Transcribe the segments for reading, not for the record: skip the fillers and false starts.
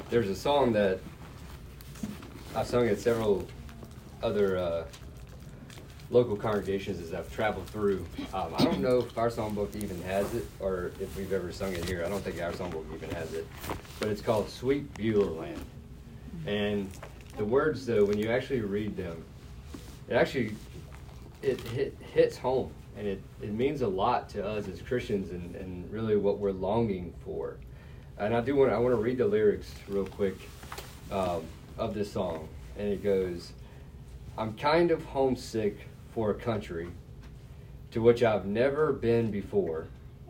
There's a song that I've sung at several other local congregations as I've traveled through. I don't know if our songbook even has it, or if we've ever sung it here. I don't think our songbook even has it. But it's called Sweet Beulah Land. And the words, though, when you actually read them, it hits home. And it means a lot to us as Christians and really what we're longing for. And I want to read the lyrics real quick of this song. And it goes, I'm kind of homesick for a country to which I've never been before.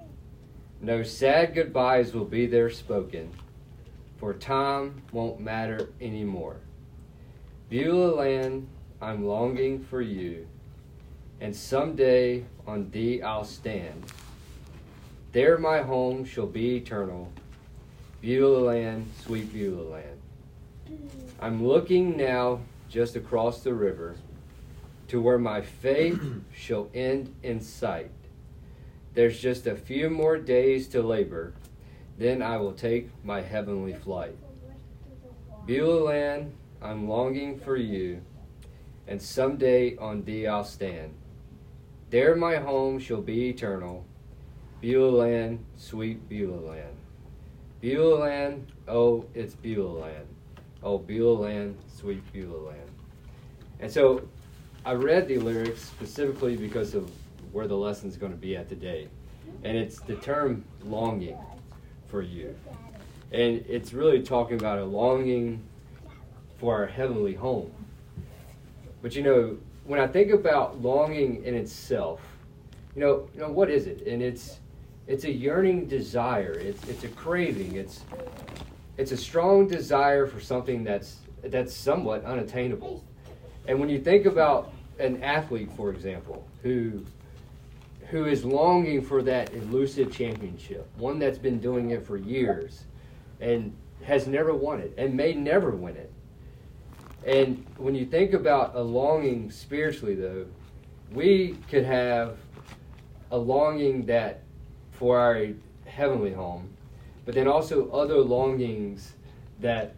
No sad goodbyes will be there spoken, for time won't matter anymore. Beulah land, I'm longing for you, and someday on thee I'll stand. There my home shall be eternal, Beulah land, sweet Beulah land. I'm looking now just across the river to where my faith shall end in sight. There's just a few more days to labor, then I will take my heavenly flight. Beulah land, I'm longing for you, and someday on thee I'll stand. There my home shall be eternal, Beulah land, sweet Beulah land. Beulah land, oh, it's Beulah land. Oh, Beulah land, sweet Beulah land. And so I read the lyrics specifically because of where the lesson's going to be at today. And it's the term longing for you. And it's really talking about a longing for our heavenly home. But when I think about longing in itself, what is it? And it's a yearning desire. It's a craving. It's a strong desire for something that's somewhat unattainable. And when you think about an athlete, for example, who is longing for that elusive championship, one that's been doing it for years and has never won it and may never win it. And when you think about a longing spiritually, though, we could have a longing that for our heavenly home, but then also other longings that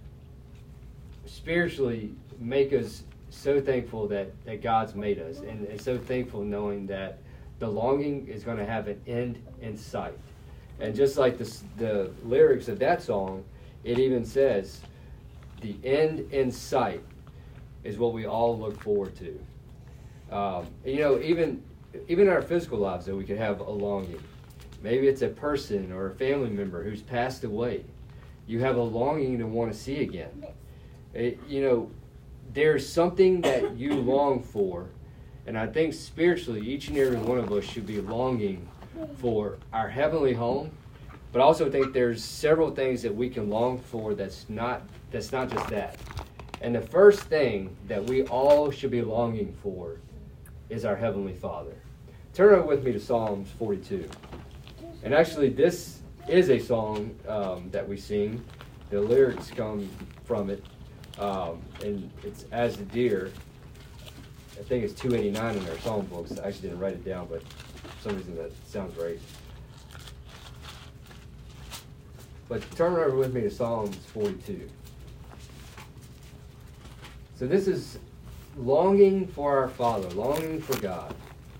spiritually make us so thankful that God's made us, and so thankful knowing that the longing is going to have an end in sight. And just like the lyrics of that song, it even says, the end in sight is what we all look forward to. Even in our physical lives, though, we could have a longing. Maybe it's a person or a family member who's passed away. You have a longing to want to see again. There's something that you long for, and I think spiritually, each and every one of us should be longing for our heavenly home, but I also think there's several things that we can long for that's not just that. And the first thing that we all should be longing for is our Heavenly Father. Turn over with me to Psalms 42. And actually, this is a song that we sing. The lyrics come from it. And it's As the Deer. I think it's 289 in our song books. I actually didn't write it down, but for some reason that sounds right. But turn over with me to Psalms 42. So this is longing for our Father, longing for God.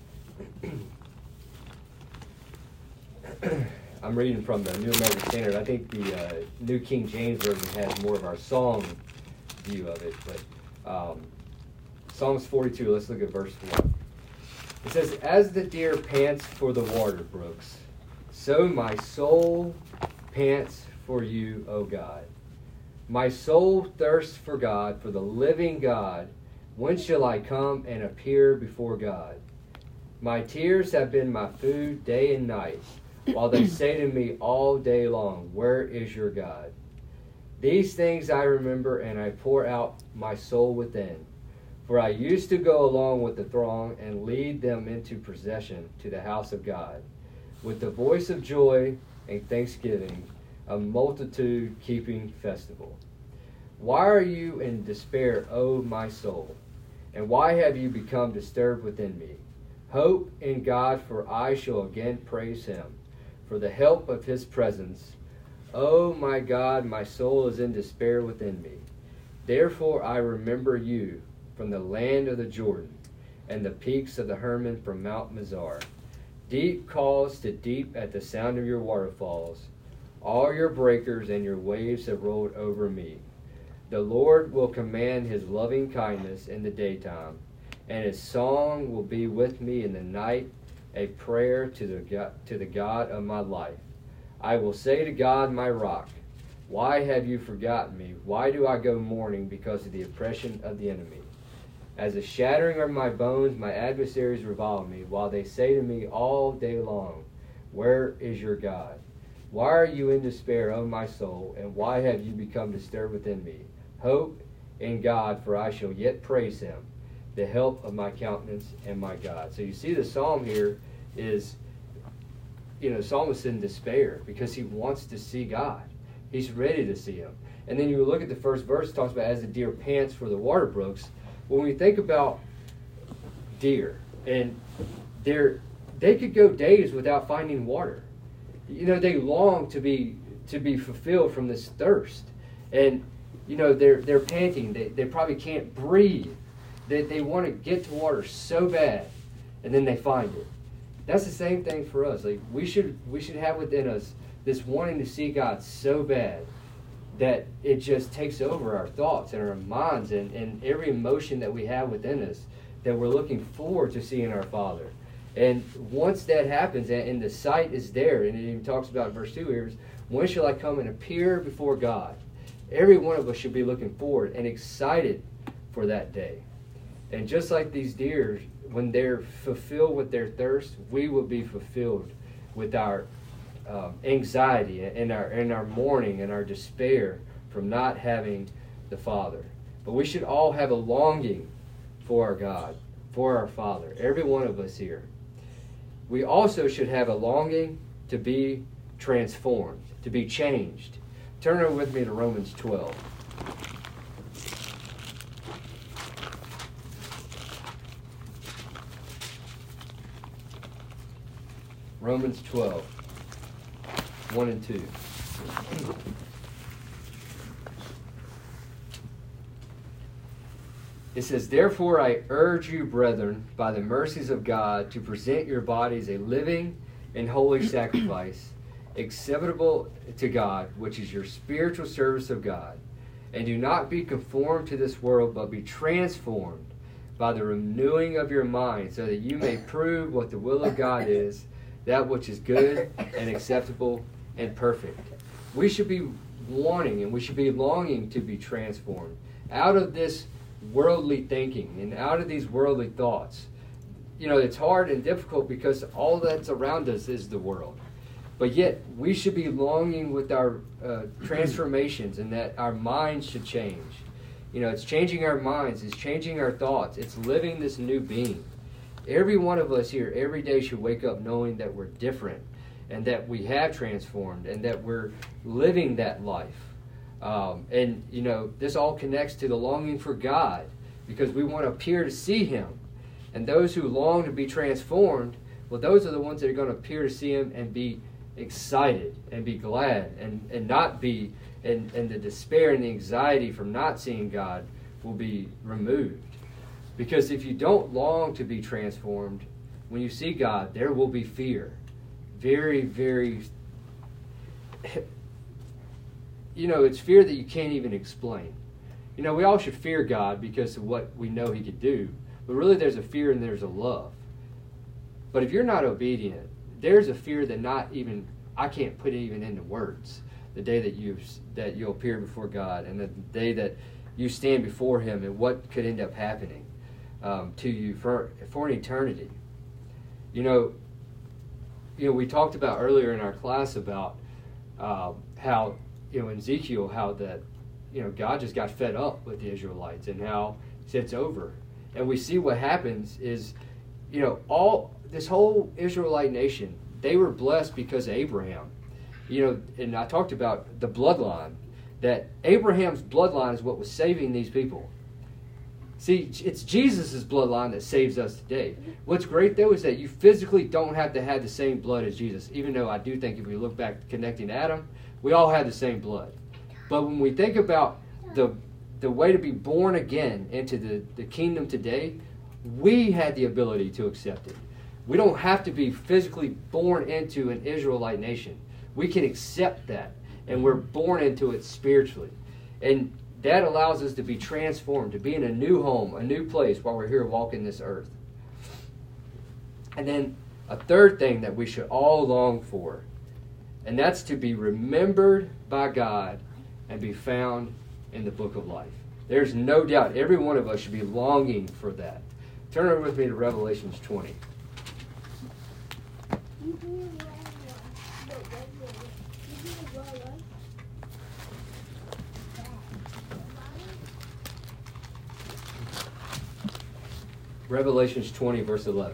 I'm reading from the New American Standard. I think the New King James Version has more of our song view of it. But Psalms 42, let's look at verse 1. It says, As the deer pants for the water brooks, so my soul pants for you, O God. My soul thirsts for God, for the living God. When shall I come and appear before God? My tears have been my food day and night, while they say to me all day long, Where is your God? These things I remember, and I pour out my soul within. For I used to go along with the throng and lead them into procession to the house of God, with the voice of joy and thanksgiving, a multitude keeping festival. Why are you in despair, O my soul? And why have you become disturbed within me? Hope in God, for I shall again praise him, for the help of his presence. Oh my God, my soul is in despair within me. Therefore I remember you from the land of the Jordan, and the peaks of the Hermon from Mount Mizar. Deep calls to deep at the sound of your waterfalls. All your breakers and your waves have rolled over me. The Lord will command his loving kindness in the daytime, and his song will be with me in the night, a prayer to the God of my life. I will say to God, my rock, why have you forgotten me? Why do I go mourning because of the oppression of the enemy? As a shattering of my bones, my adversaries revile me, while they say to me all day long, where is your God? Why are you in despair, O my soul, and why have you become disturbed within me? Hope in God, for I shall yet praise him, the help of my countenance and my God. So you see the psalm here is, psalmist in despair because he wants to see God. He's ready to see him. And then you look at the first verse, it talks about as the deer pants for the water brooks. When we think about deer, and they could go days without finding water. They long to be fulfilled from this thirst. And they're panting. They probably can't breathe. They want to get to water so bad, and then they find it. That's the same thing for us. Like we should have within us this wanting to see God so bad that it just takes over our thoughts and our minds and every emotion that we have within us, that we're looking forward to seeing our Father. And once that happens and the sight is there, and it even talks about in verse 2 here, when shall I come and appear before God? Every one of us should be looking forward and excited for that day. And just like these deer, when they're fulfilled with their thirst, we will be fulfilled with our anxiety and our mourning and our despair from not having the Father. But we should all have a longing for our God, for our Father, every one of us here. We also should have a longing to be transformed, to be changed. Turn over with me to Romans 12. Romans 12, 1 and 2. It says, therefore I urge you, brethren, by the mercies of God, to present your bodies a living and holy sacrifice, acceptable to God, which is your spiritual service of God. And do not be conformed to this world, but be transformed by the renewing of your mind, so that you may prove what the will of God is, that which is good and acceptable and perfect. We should be wanting and we should be longing to be transformed out of this worldly thinking and out of these worldly thoughts. It's hard and difficult because all that's around us is the world. But yet we should be longing with our transformations, and that our minds should change. It's changing our minds, it's changing our thoughts, it's living this new being. Every one of us here every day should wake up knowing that we're different and that we have transformed and that we're living that life. This all connects to the longing for God, because we want to appear to see him. And those who long to be transformed, well, those are the ones that are going to appear to see him and be excited and be glad and not be, and the despair and the anxiety from not seeing God will be removed. Because if you don't long to be transformed, when you see God, there will be fear. Very, very... it's fear that you can't even explain. We all should fear God because of what we know he could do. But really there's a fear and there's a love. But if you're not obedient, there's a fear that I can't put it even into words. The day that you'll appear before God, and the day that you stand before him, and what could end up happening to you for an eternity. We talked about earlier in our class about how in Ezekiel, how that God just got fed up with the Israelites and how he said it's over. And we see what happens is all this whole Israelite nation, they were blessed because of Abraham. And I talked about the bloodline, that Abraham's bloodline is what was saving these people. See, it's Jesus' bloodline that saves us today. What's great, though, is that you physically don't have to have the same blood as Jesus, even though I do think if we look back connecting Adam, We all have the same blood. But when we think about the way to be born again into the kingdom today, we had the ability to accept it. We don't have to be physically born into an Israelite nation. We can accept that, and we're born into it spiritually. And that allows us to be transformed, to be in a new home, a new place while we're here walking this earth. And then a third thing that we should all long for, and that's to be remembered by God and be found in the book of life. There's no doubt every one of us should be longing for that. Turn over with me to Revelations 20. Revelations 20, verse 11.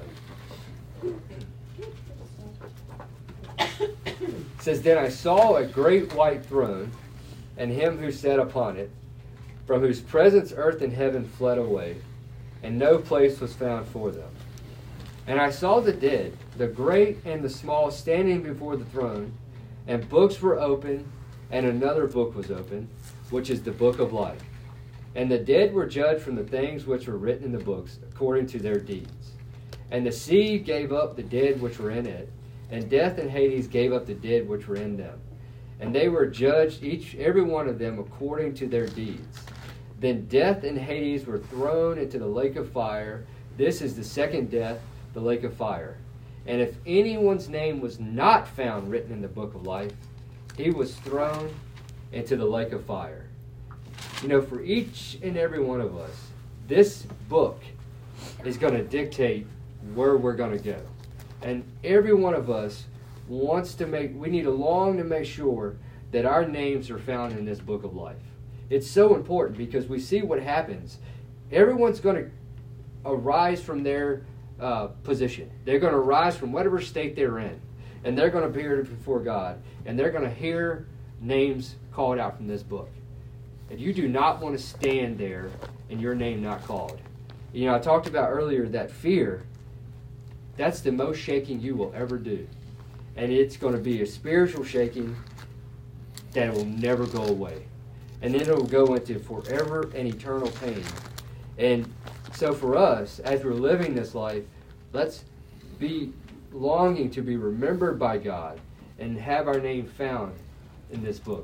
It says, Then I saw a great white throne, and him who sat upon it, from whose presence earth and heaven fled away, and no place was found for them. And I saw the dead, the great and the small, standing before the throne, and books were opened, and another book was opened, which is the book of life. And the dead were judged from the things which were written in the books, according to their deeds. And the sea gave up the dead which were in it, and death and Hades gave up the dead which were in them. And they were judged, every one of them, according to their deeds. Then death and Hades were thrown into the lake of fire. This is the second death, the lake of fire. And if anyone's name was not found written in the book of life, he was thrown into the lake of fire. You know, for each and every one of us, this book is going to dictate where we're going to go. And every one of us we need to long to make sure that our names are found in this book of life. It's so important because we see what happens. Everyone's going to arise from their position. They're going to rise from whatever state they're in. And they're going to appear before God. And they're going to hear names called out from this book. And you do not want to stand there and your name not called. You know, I talked about earlier that fear, that's the most shaking you will ever do. And it's going to be a spiritual shaking that will never go away. And then it will go into forever and eternal pain. And so for us, as we're living this life, let's be longing to be remembered by God and have our name found in this book.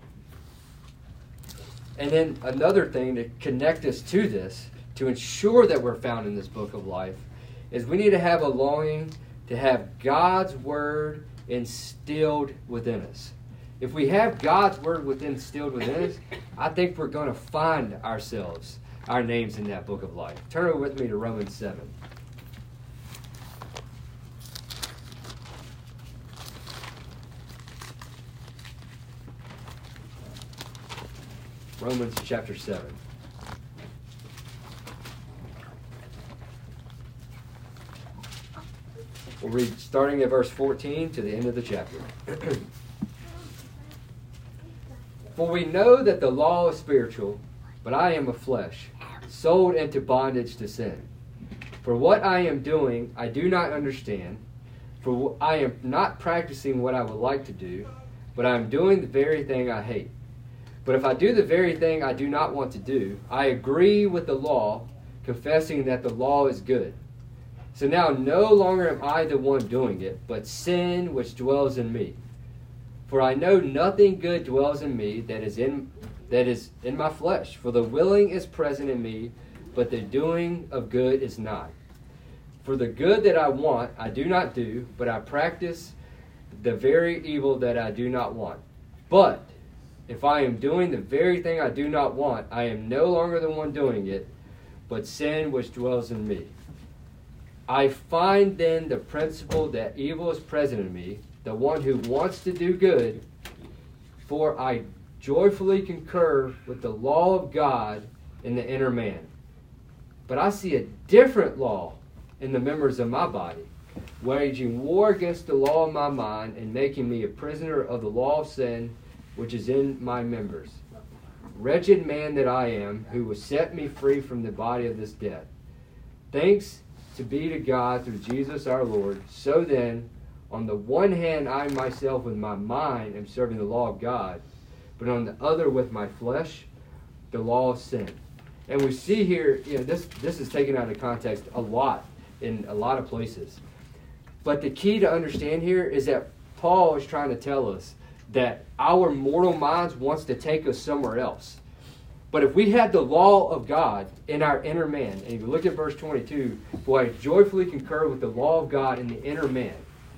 And then another thing to connect us to this, to ensure that we're found in this book of life, is we need to have a longing to have God's word instilled within us. If we have God's word instilled within us, I think we're going to find ourselves, our names in that book of life. Turn over with me to Romans 7. Romans chapter 7. We'll read starting at verse 14 to the end of the chapter. For we know that the law is spiritual, but I am of flesh, sold into bondage to sin. For what I am doing, I do not understand. For I am not practicing what I would like to do, but I am doing the very thing I hate. But if I do the very thing I do not want to do, I agree with the law, confessing that the law is good. So now no longer am I the one doing it, but sin which dwells in me. For I know nothing good dwells in me that is in my flesh. For the willing is present in me, but the doing of good is not. For the good that I want, I do not do, but I practice the very evil that I do not want. But if I am doing the very thing I do not want, I am no longer the one doing it, but sin which dwells in me. I find then the principle that evil is present in me, the one who wants to do good, for I joyfully concur with the law of God in the inner man. But I see a different law in the members of my body, waging war against the law of my mind and making me a prisoner of the law of sin which is in my members. Wretched man that I am, who will set me free from the body of this death. Thanks to be to God through Jesus our Lord. So then, On the one hand, I myself with my mind am serving the law of God, but on the other with my flesh, the law of sin. And we see here, this is taken out of context a lot in a lot of places. But the key to understand here is that Paul is trying to tell us that our mortal minds wants to take us somewhere else. But if we had the law of God in our inner man, and if you look at verse 22, for I joyfully concur with the law of God in the inner man,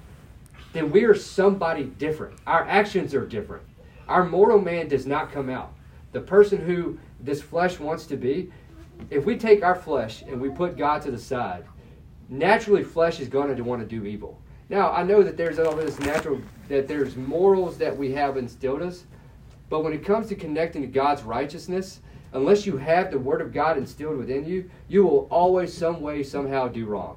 then we are somebody different. Our actions are different. Our mortal man does not come out. The person who this flesh wants to be, if we take our flesh and we put God to the side, naturally flesh is going to want to do evil. Now, I know that there's all this that there's morals that we have instilled us, but when it comes to connecting to God's righteousness, unless you have the Word of God instilled within you, you will always some way, somehow do wrong.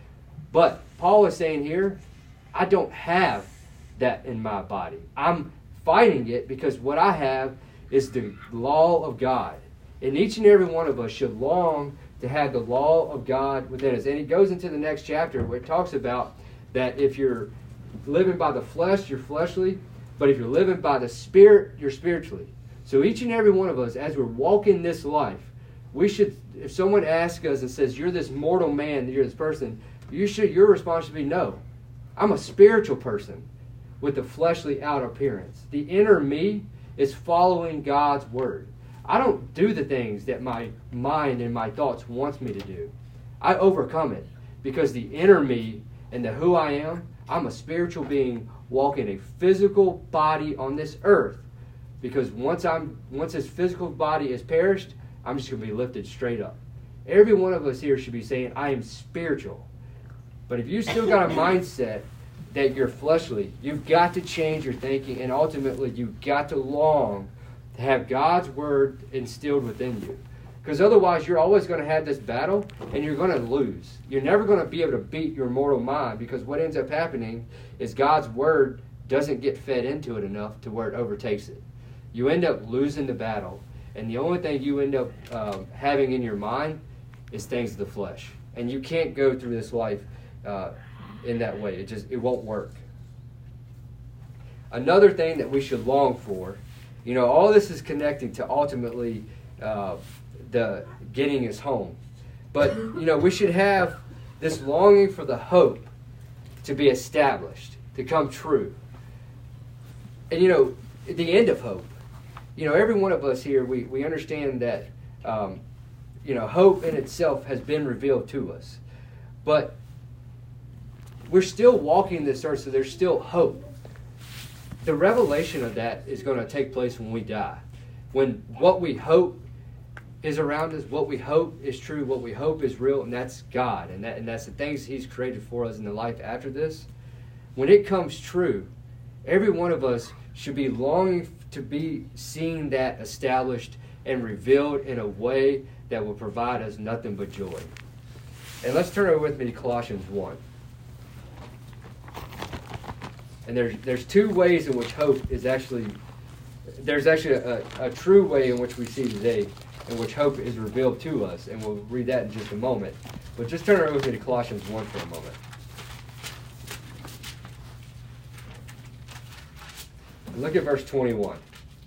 But Paul is saying here, I don't have that in my body. I'm fighting it because what I have is the law of God. And each and every one of us should long to have the law of God within us. And he goes into the next chapter where it talks about that if you're living by the flesh, you're fleshly. But if you're living by the Spirit, you're spiritually. So each and every one of us, as we're walking this life, we should, if someone asks us and says, you're this mortal man, you're this person, your response should be, no. I'm a spiritual person with a fleshly outer appearance. The inner me is following God's Word. I don't do the things that my mind and my thoughts wants me to do. I overcome it because the inner me and the who I am, I'm a spiritual being walking a physical body on this earth. Because once this physical body is perished, I'm just going to be lifted straight up. Every one of us here should be saying, I am spiritual. But if you still got a mindset that you're fleshly, you've got to change your thinking, and ultimately you've got to long to have God's Word instilled within you. Because otherwise you're always going to have this battle and you're going to lose. You're never going to be able to beat your mortal mind, because what ends up happening is God's Word doesn't get fed into it enough to where it overtakes it. You end up losing the battle, and the only thing you end up having in your mind is things of the flesh. And you can't go through this life in that way. It won't work. Another thing that we should long for, all this is connecting to ultimately the getting us home. But, we should have this longing for the hope to be established, to come true. And, the end of hope. Every one of us here, we understand that, hope in itself has been revealed to us. But we're still walking this earth, so there's still hope. The revelation of that is going to take place when we die. When what we hope is around us, what we hope is true, what we hope is real, and that's God. And that's the things He's created for us in the life after this. When it comes true, every one of us should be longing to be seeing that established and revealed in a way that will provide us nothing but joy. And let's turn over with me to Colossians 1. And there's two ways in which hope is actually, there's actually a true way in which we see today in which hope is revealed to us. And we'll read that in just a moment. But just turn over with me to Colossians 1 for a moment. And look at verse 21.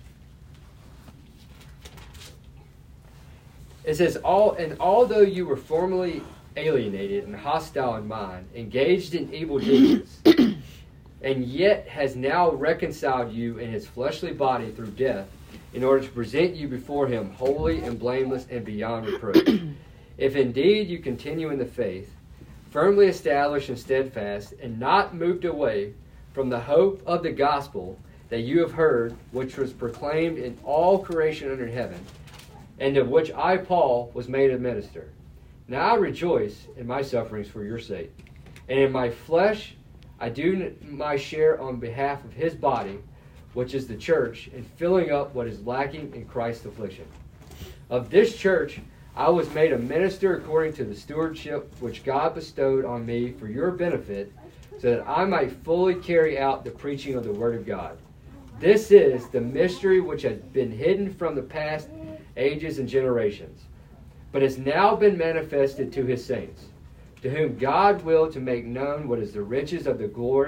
It says, although you were formerly alienated and hostile in mind, engaged in evil deeds, and yet has now reconciled you in His fleshly body through death, in order to present you before Him holy and blameless and beyond reproach. If indeed you continue in the faith, firmly established and steadfast, and not moved away from the hope of the gospel that you have heard, which was proclaimed in all creation under heaven, and of which I, Paul, was made a minister. Now I rejoice in my sufferings for your sake, and in my flesh I do my share on behalf of His body, which is the church, in filling up what is lacking in Christ's affliction. Of this church I was made a minister according to the stewardship which God bestowed on me for your benefit, so that I might fully carry out the preaching of the Word of God. This is the mystery which has been hidden from the past ages and generations, but has now been manifested to His saints, to whom God willed to make known what is the riches of the glory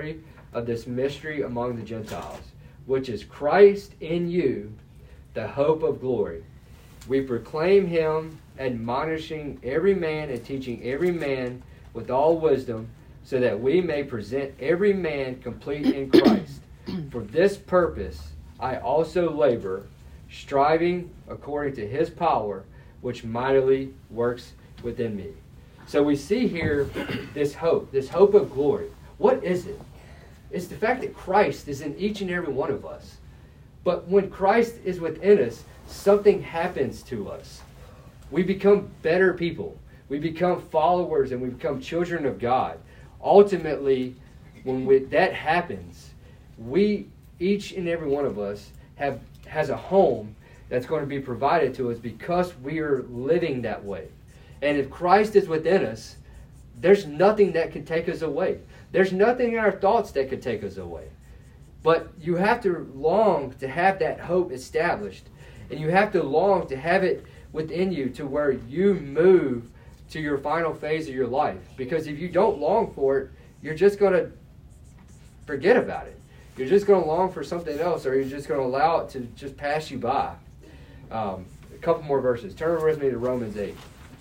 of this mystery among the Gentiles, which is Christ in you, the hope of glory. We proclaim him, admonishing every man and teaching every man with all wisdom, so that we may present every man complete in Christ. For this purpose I also labor, striving according to his power, which mightily works within me. So we see here this hope of glory. What is it? It's the fact that Christ is in each and every one of us. But when Christ is within us, something happens to us. We become better people. We become followers and we become children of God. Ultimately, when that happens, each and every one of us has a home that's going to be provided to us because we are living that way. And if Christ is within us, there's nothing that can take us away. There's nothing in our thoughts that could take us away. But you have to long to have that hope established. And you have to long to have it within you to where you move to your final phase of your life. Because if you don't long for it, you're just going to forget about it. You're just going to long for something else, or you're just going to allow it to just pass you by. A couple more verses. Turn with me to Romans 8.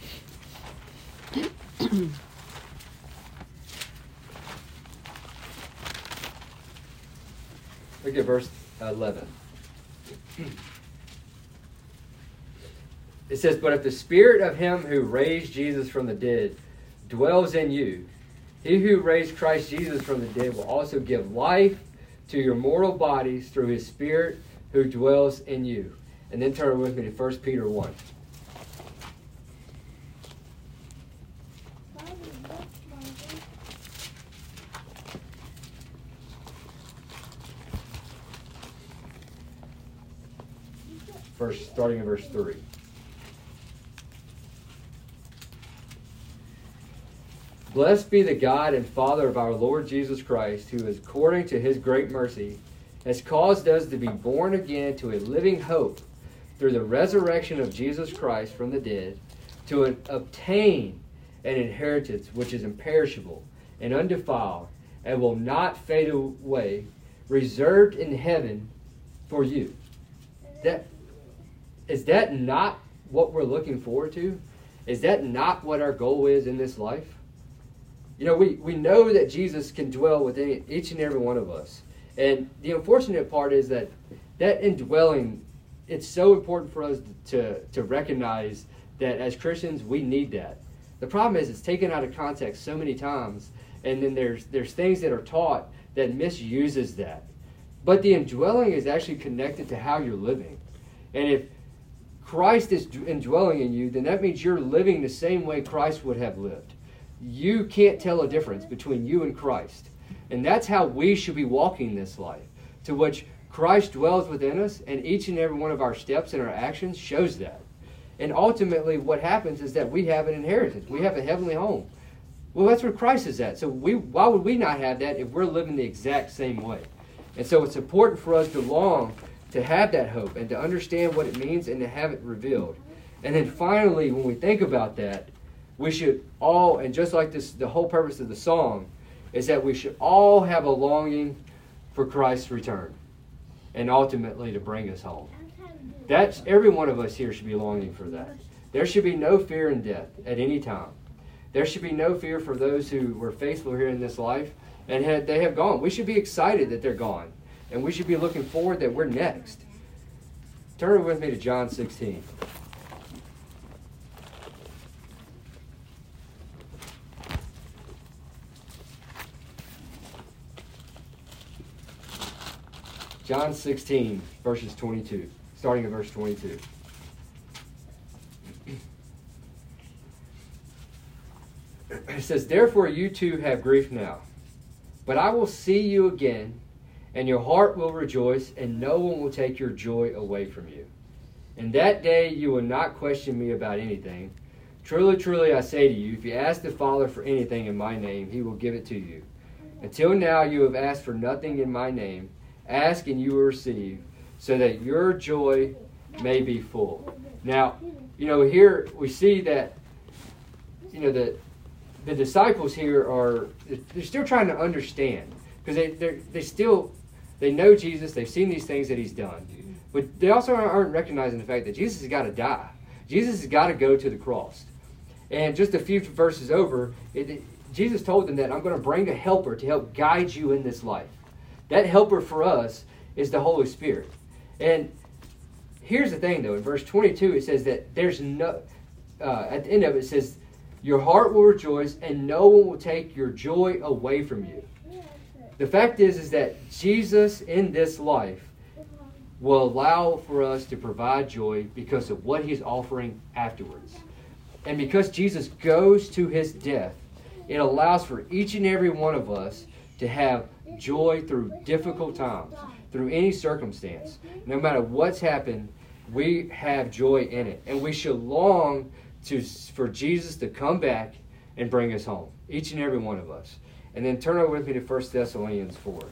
Look at verse 11. It says, "But if the spirit of him who raised Jesus from the dead dwells in you, he who raised Christ Jesus from the dead will also give life to your mortal bodies through his spirit who dwells in you." And then turn with me to 1 Peter 1. Starting in verse 3. "Blessed be the God and Father of our Lord Jesus Christ, who is according to his great mercy has caused us to be born again to a living hope through the resurrection of Jesus Christ from the dead, to obtain an inheritance which is imperishable and undefiled and will not fade away, reserved in heaven for you." Is that not what we're looking forward to? Is that not what our goal is in this life? You know, we know that Jesus can dwell within each and every one of us. And the unfortunate part is that indwelling, it's so important for us to recognize that as Christians, we need that. The problem is it's taken out of context so many times, and then there's things that are taught that misuses that. But the indwelling is actually connected to how you're living. And if Christ is indwelling in you, then that means you're living the same way Christ would have lived. You can't tell a difference between you and Christ. And that's how we should be walking this life, to which Christ dwells within us, and each and every one of our steps and our actions shows that. And ultimately what happens is that we have an inheritance. We have a heavenly home. Well, that's where Christ is at. So why would we not have that if we're living the exact same way? And so it's important for us to long to have that hope and to understand what it means and to have it revealed. And then finally, when we think about that, we should all, and just like this, the whole purpose of the song is that we should all have a longing for Christ's return and ultimately to bring us home. That's every one of us here should be longing for that. There should be no fear in death at any time. There should be no fear for those who were faithful here in this life and they have gone. We should be excited that they're gone. And we should be looking forward that we're next. Turn with me to John 16. John 16, verses 22. Starting at verse 22. It says, "Therefore you too have grief now, but I will see you again, and your heart will rejoice, and no one will take your joy away from you. In that day you will not question me about anything. Truly, truly, I say to you, if you ask the Father for anything in my name, he will give it to you. Until now you have asked for nothing in my name. Ask and you will receive, so that your joy may be full." Now, here we see that, the disciples here they're still trying to understand. Because they know Jesus, they've seen these things that he's done. But they also aren't recognizing the fact that Jesus has got to die. Jesus has got to go to the cross. And just a few verses over, Jesus told them that I'm going to bring a helper to help guide you in this life. That helper for us is the Holy Spirit. And here's the thing, though. In verse 22, it says that there's no... at the end of it, it says, your heart will rejoice and no one will take your joy away from you. The fact is that Jesus in this life will allow for us to provide joy because of what he's offering afterwards. And because Jesus goes to his death, it allows for each and every one of us to have joy through difficult times, through any circumstance. No matter what's happened, we have joy in it. And we should long for Jesus to come back and bring us home, each and every one of us. And then turn over with me to 1 Thessalonians 4.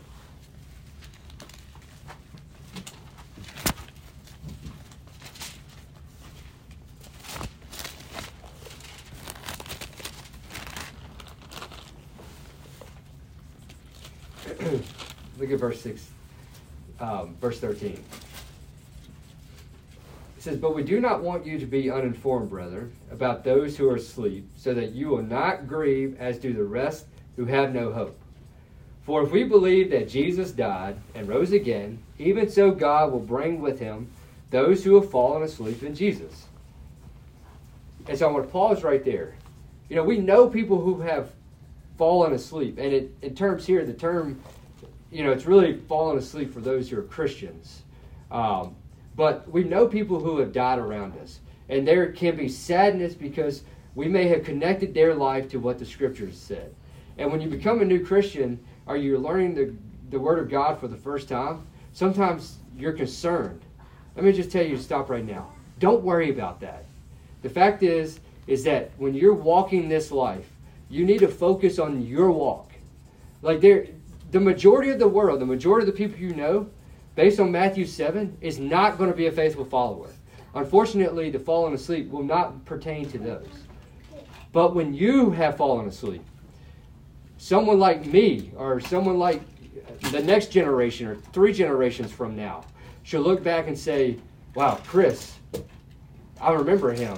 Look at verse 13. It says, but we do not want you to be uninformed, brethren, about those who are asleep, so that you will not grieve as do the rest who have no hope. For if we believe that Jesus died and rose again, even so God will bring with him those who have fallen asleep in Jesus. And so I want to pause right there. You know, we know people who have fallen asleep. And in terms here, the term, you know, it's really fallen asleep for those who are Christians. But we know people who have died around us. And there can be sadness because we may have connected their life to what the Scriptures said. And when you become a new Christian, or you're learning the Word of God for the first time, sometimes you're concerned. Let me just tell you to stop right now. Don't worry about that. The fact is that when you're walking this life, you need to focus on your walk. Like the majority of the world, the majority of the people you know, based on Matthew 7, is not going to be a faithful follower. Unfortunately, the fallen asleep will not pertain to those. But when you have fallen asleep, someone like me or someone like the next generation or 3 generations from now should look back and say, wow, Chris, I remember him.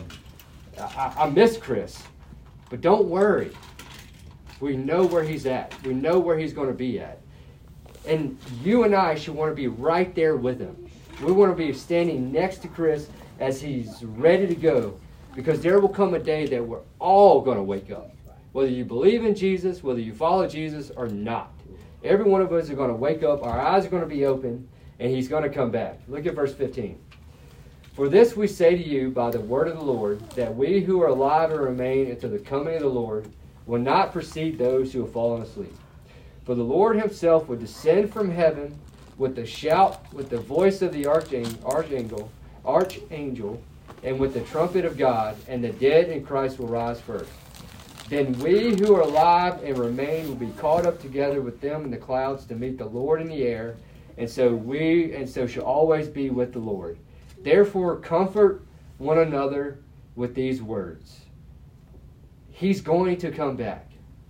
I miss Chris. But don't worry. We know where he's at. We know where he's going to be at. And you and I should want to be right there with him. We want to be standing next to Chris as he's ready to go, because there will come a day that we're all going to wake up. Whether you believe in Jesus, whether you follow Jesus or not. Every one of us are going to wake up, our eyes are going to be open, and he's going to come back. Look at verse 15. For this we say to you by the word of the Lord, that we who are alive and remain until the coming of the Lord will not precede those who have fallen asleep. For the Lord himself will descend from heaven with a shout, with the voice of the archangel, and with the trumpet of God, and the dead in Christ will rise first. Then we who are alive and remain will be caught up together with them in the clouds to meet the Lord in the air, and so shall always be with the Lord. Therefore comfort one another with these words. He's going to come back.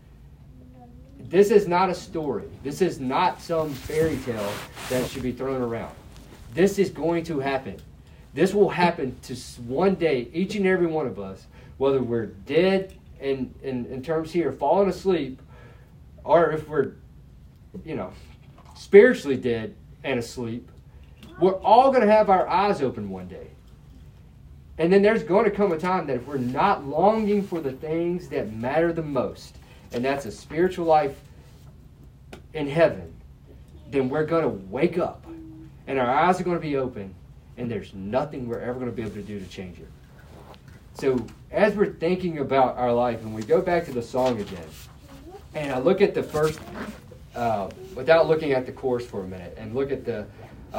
This is not a story. This is not some fairy tale that should be thrown around. This is going to happen. This will happen to one day, each and every one of us, whether we're dead and in terms here, falling asleep, or if we're, spiritually dead and asleep. We're all going to have our eyes open one day. And then there's going to come a time that if we're not longing for the things that matter the most, and that's a spiritual life in heaven, then we're going to wake up and our eyes are going to be open, and there's nothing we're ever going to be able to do to change it. So as we're thinking about our life, and we go back to the song again, and I look at the first, without looking at the chorus for a minute, and look at the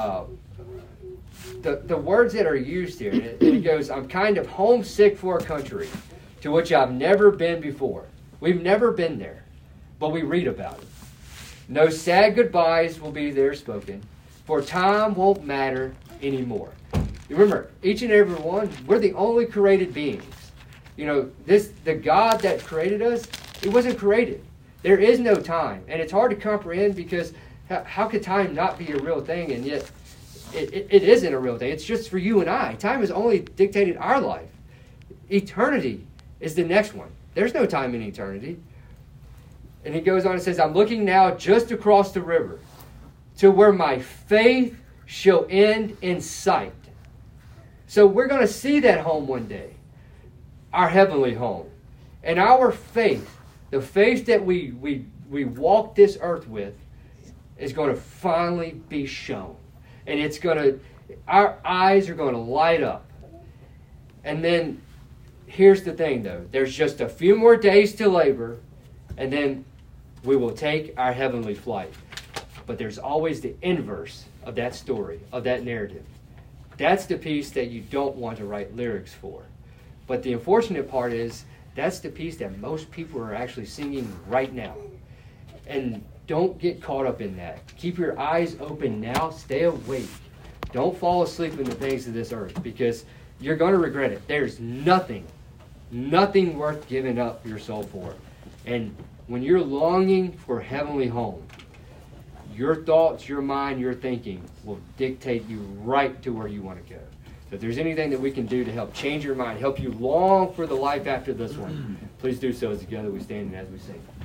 words that are used here. And it goes, I'm kind of homesick for a country to which I've never been before. We've never been there, but we read about it. No sad goodbyes will be there spoken, for time won't matter anymore. You remember, each and every one, we're the only created beings. The God that created us, it wasn't created. There is no time. And it's hard to comprehend because how could time not be a real thing? And yet it isn't a real thing. It's just for you and I. Time has only dictated our life. Eternity is the next one. There's no time in eternity. And he goes on and says, I'm looking now just across the river to where my faith shall end in sight. So we're going to see that home one day, our heavenly home. And our faith, the faith that we walk this earth with, is going to finally be shown. And it's going to, our eyes are going to light up. And then, here's the thing though, there's just a few more days to labor, and then we will take our heavenly flight. But there's always the inverse of that story, of that narrative. That's the piece that you don't want to write lyrics for. But the unfortunate part is, that's the piece that most people are actually singing right now. And don't get caught up in that. Keep your eyes open now. Stay awake. Don't fall asleep in the things of this earth, because you're going to regret it. There's nothing worth giving up your soul for. And when you're longing for heavenly home, your thoughts, your mind, your thinking will dictate you right to where you want to go. So if there's anything that we can do to help change your mind, help you long for the life after this one, please do so as together we stand and as we sing.